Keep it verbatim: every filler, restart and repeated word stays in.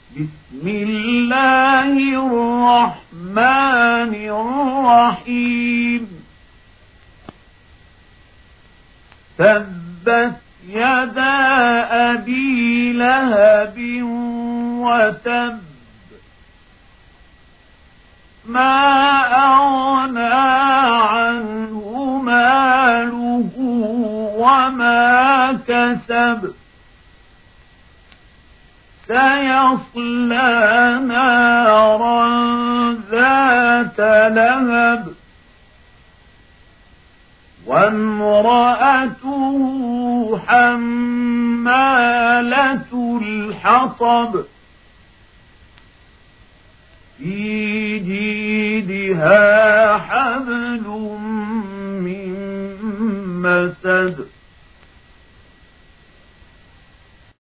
بسم الله الرحمن الرحيم تبت يدا أبي لهب وتب ما أغنى عنه ماله وما كسب سيصلى نارا ذات لهب وامرأته حمالة الحطب في جيدها حبل من مسد